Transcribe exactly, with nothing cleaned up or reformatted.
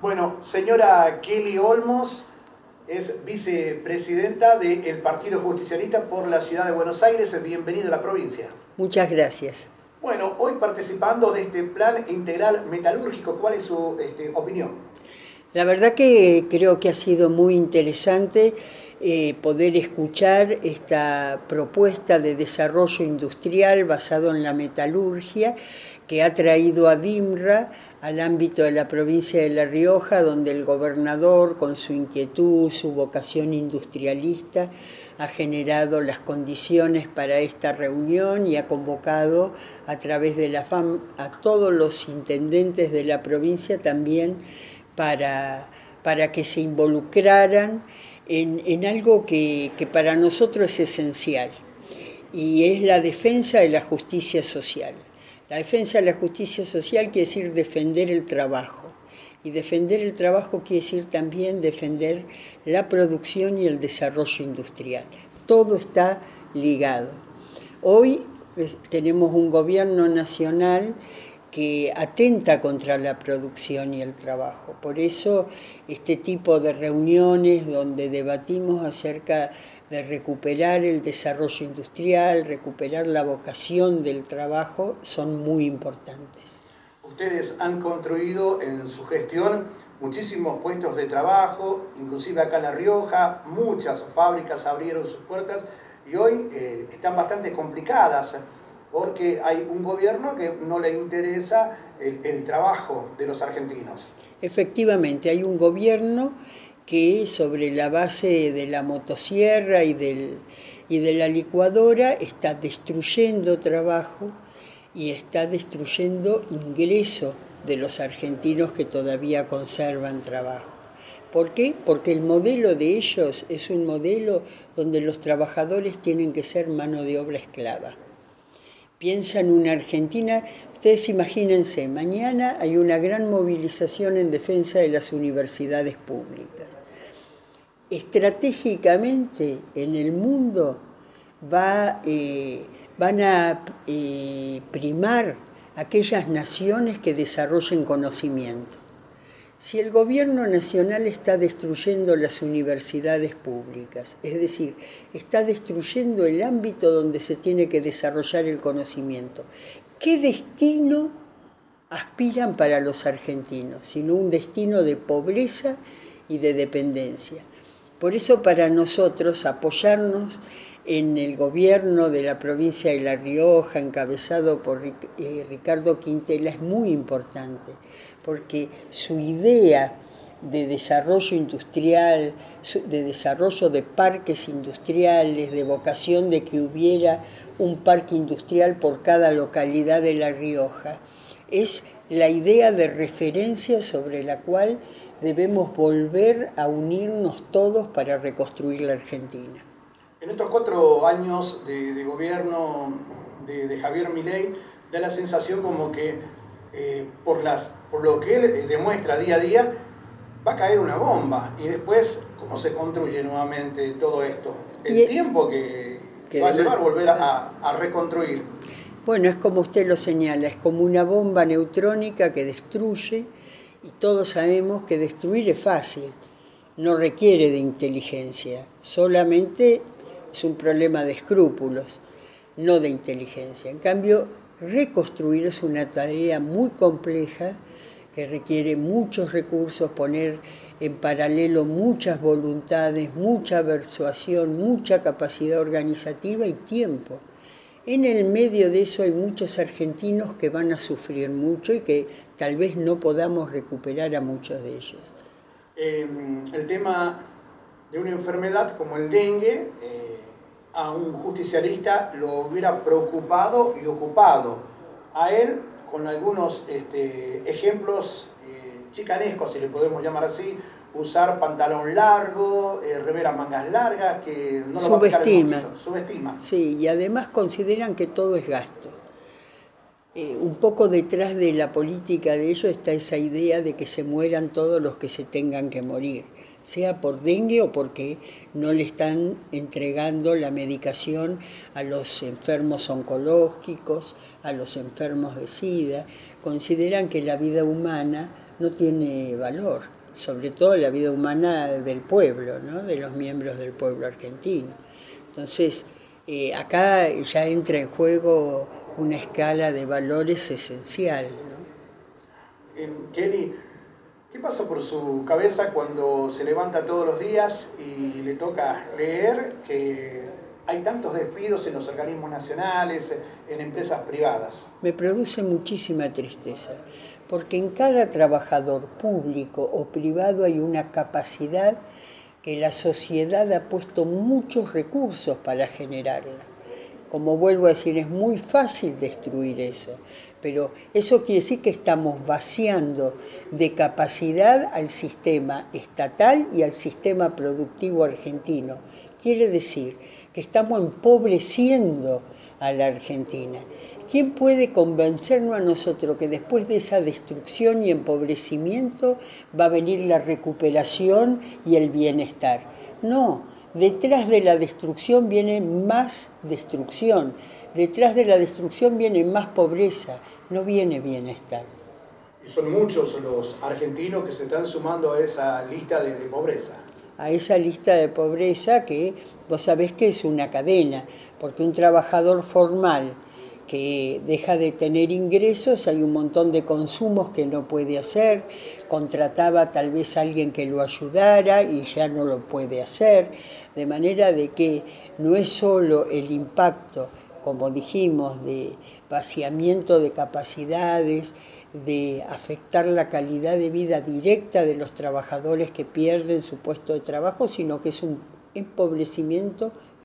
Bueno, señora Kelly Olmos es vicepresidenta del Partido Justicialista por la Ciudad de Buenos Aires. Bienvenida a la provincia. Muchas gracias. Bueno, hoy participando de este plan integral metalúrgico, ¿cuál es su este, opinión? La verdad que creo que ha sido muy interesante eh, poder escuchar esta propuesta de desarrollo industrial basado en la metalurgia que ha traído a DIMRA al ámbito de la provincia de La Rioja, donde el gobernador, con su inquietud, su vocación industrialista, ha generado las condiciones para esta reunión y ha convocado a través de la F A M a todos los intendentes de la provincia también para, para que se involucraran en, en algo que, que para nosotros es esencial, y es la defensa de la justicia social. La defensa de la justicia social quiere decir defender el trabajo, y defender el trabajo quiere decir también defender la producción y el desarrollo industrial. Todo está ligado. Hoy tenemos un gobierno nacional que atenta contra la producción y el trabajo. Por eso este tipo de reuniones donde debatimos acerca de recuperar el desarrollo industrial, recuperar la vocación del trabajo, son muy importantes. Ustedes han construido en su gestión muchísimos puestos de trabajo, inclusive acá en La Rioja, muchas fábricas abrieron sus puertas y hoy eh, están bastante complicadas porque hay un gobierno que no le interesa el, el trabajo de los argentinos. Efectivamente, hay un gobierno que sobre la base de la motosierra y, del, y de la licuadora está destruyendo trabajo y está destruyendo ingreso de los argentinos que todavía conservan trabajo. ¿Por qué? Porque el modelo de ellos es un modelo donde los trabajadores tienen que ser mano de obra esclava. Piensa en una Argentina, ustedes imagínense, mañana hay una gran movilización en defensa de las universidades públicas. Estratégicamente en el mundo va, eh, van a eh, primar aquellas naciones que desarrollen conocimiento. Si el gobierno nacional está destruyendo las universidades públicas, es decir, está destruyendo el ámbito donde se tiene que desarrollar el conocimiento, ¿qué destino aspiran para los argentinos? Sino un destino de pobreza y de dependencia. Por eso para nosotros apoyarnos en el gobierno de la provincia de La Rioja, encabezado por Ricardo Quintela, es muy importante, porque su idea de desarrollo industrial, de desarrollo de parques industriales, de vocación de que hubiera un parque industrial por cada localidad de La Rioja, es la idea de referencia sobre la cual debemos volver a unirnos todos para reconstruir la Argentina. En estos cuatro años de, de gobierno de, de Javier Milei, da la sensación como que eh, por, las, por lo que él demuestra día a día, va a caer una bomba. Y después, ¿cómo se construye nuevamente todo esto? El y, tiempo que, que va a llevar volver a, a reconstruir. Bueno, es como usted lo señala, es como una bomba neutrónica que destruye, y todos sabemos que destruir es fácil, no requiere de inteligencia, solamente es un problema de escrúpulos, no de inteligencia. En cambio, reconstruir es una tarea muy compleja que requiere muchos recursos, poner en paralelo muchas voluntades, mucha persuasión, mucha capacidad organizativa y tiempo. En el medio de eso hay muchos argentinos que van a sufrir mucho y que tal vez no podamos recuperar a muchos de ellos. Eh, el tema de una enfermedad como el dengue, eh, a un justicialista lo hubiera preocupado y ocupado. A él, con algunos este, ejemplos eh, chicanescos, si le podemos llamar así, usar pantalón largo, eh, remeras mangas largas, que no lo subestima. va a picar el subestima. Sí, y además consideran que todo es gasto. Eh, un poco detrás de la política de ellos está esa idea de que se mueran todos los que se tengan que morir, sea por dengue o porque no le están entregando la medicación a los enfermos oncológicos, a los enfermos de SIDA. Consideran que la vida humana no tiene valor, sobre todo la vida humana del pueblo, ¿no? De los miembros del pueblo argentino. Entonces, eh, acá ya entra en juego una escala de valores esencial, ¿no? Eh, Kelly, ¿qué pasa por su cabeza cuando se levanta todos los días y le toca leer que hay tantos despidos en los organismos nacionales, en empresas privadas? Me produce muchísima tristeza, porque en cada trabajador público o privado hay una capacidad que la sociedad ha puesto muchos recursos para generarla. Como vuelvo a decir, es muy fácil destruir eso, pero eso quiere decir que estamos vaciando de capacidad al sistema estatal y al sistema productivo argentino. Quiere decir que estamos empobreciendo a la Argentina. ¿Quién puede convencernos a nosotros que después de esa destrucción y empobrecimiento va a venir la recuperación y el bienestar? No. Detrás de la destrucción viene más destrucción, detrás de la destrucción viene más pobreza, no viene bienestar. Y son muchos los argentinos que se están sumando a esa lista de, de pobreza. A esa lista de pobreza que vos sabés que es una cadena, porque un trabajador formal que deja de tener ingresos, hay un montón de consumos que no puede hacer, contrataba tal vez a alguien que lo ayudara y ya no lo puede hacer, de manera de que no es solo el impacto, como dijimos, de vaciamiento de capacidades, de afectar la calidad de vida directa de los trabajadores que pierden su puesto de trabajo, sino que es un empobrecimiento